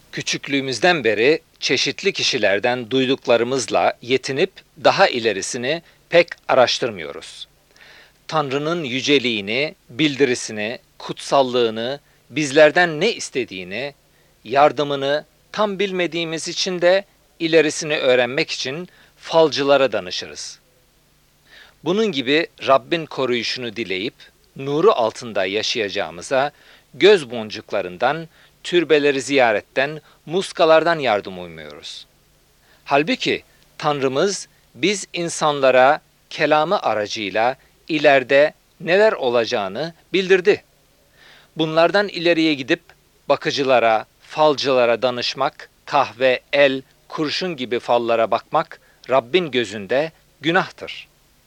Küçüklüğümüzden beri çeşitli kişilerden duyduklarımızla yetinip daha ilerisini pek araştırmıyoruz. Tanrı'nın yüceliğini, bildirisini, kutsallığını, bizlerden ne istediğini, yardımını tam bilmediğimiz için de ilerisini öğrenmek için falcılara danışırız. Bunun gibi Rabbin koruyuşunu dileyip nuru altında yaşayacağımıza göz boncuklarından, türbeleri ziyaretten, muskalardan yardım umuyoruz. Halbuki Tanrımız biz insanlara kelamı aracıyla ileride neler olacağını bildirdi. Bunlardan ileriye gidip bakıcılara, falcılara danışmak, kahve, el, kurşun gibi fallara bakmak Rabbin gözünde günahtır.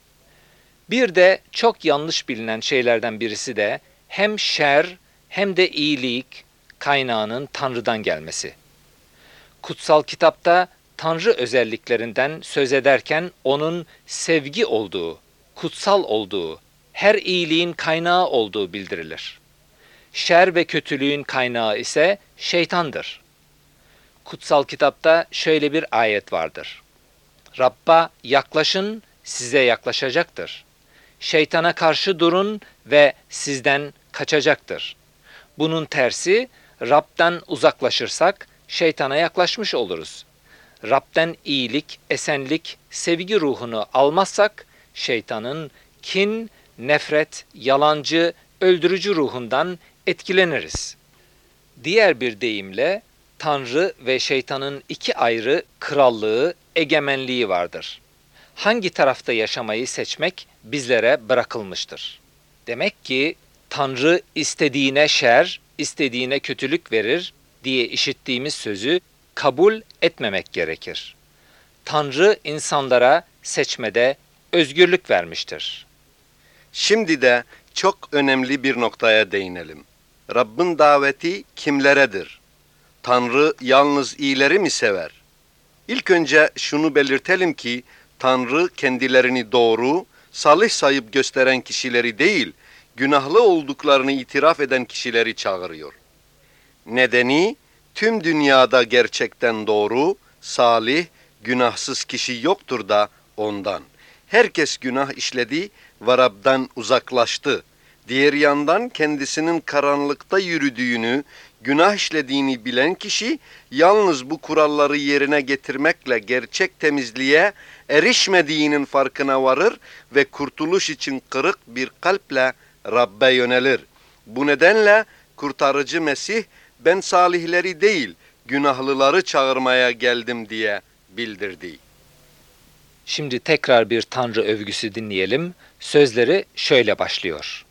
Bir de çok yanlış bilinen şeylerden birisi de hem şer hem de iyilik kaynağının Tanrı'dan gelmesi. Kutsal kitapta Tanrı özelliklerinden söz ederken onun sevgi olduğu, kutsal olduğu, her iyiliğin kaynağı olduğu bildirilir. Şer ve kötülüğün kaynağı ise şeytandır. Kutsal kitapta şöyle bir ayet vardır. Rabb'a yaklaşın, size yaklaşacaktır. Şeytana karşı durun ve sizden kaçacaktır. Bunun tersi, Rab'den uzaklaşırsak şeytana yaklaşmış oluruz. Rab'den iyilik, esenlik, sevgi ruhunu almazsak şeytanın kin, nefret, yalancı, öldürücü ruhundan etkileniriz. Diğer bir deyimle Tanrı ve şeytanın iki ayrı krallığı, egemenliği vardır. Hangi tarafta yaşamayı seçmek bizlere bırakılmıştır. Demek ki Tanrı istediğine şer, istediğine kötülük verir diye işittiğimiz sözü kabul etmemek gerekir. Tanrı insanlara seçmede özgürlük vermiştir. Şimdi de çok önemli bir noktaya değinelim. Rabbin daveti kimleredir? Tanrı yalnız iyileri mi sever? İlk önce şunu belirtelim ki Tanrı kendilerini doğru, salih sayıp gösteren kişileri değil, günahlı olduklarını itiraf eden kişileri çağırıyor. Nedeni tüm dünyada gerçekten doğru, salih, günahsız kişi yoktur da ondan. Herkes günah işledi ve Rab'den uzaklaştı. Diğer yandan kendisinin karanlıkta yürüdüğünü, günah işlediğini bilen kişi yalnız bu kuralları yerine getirmekle gerçek temizliğe erişmediğinin farkına varır ve kurtuluş için kırık bir kalple Rab'be yönelir. Bu nedenle kurtarıcı Mesih ben salihleri değil günahlıları çağırmaya geldim diye bildirdi. Şimdi tekrar bir Tanrı övgüsü dinleyelim. Sözleri şöyle başlıyor.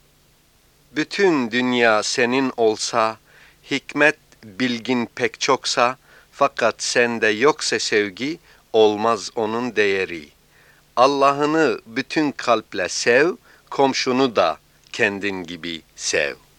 Bütün dünya senin olsa, hikmet, bilgin pek çoksa, fakat sende yoksa sevgi, olmaz onun değeri. Allah'ını bütün kalple sev, komşunu da kendin gibi sev.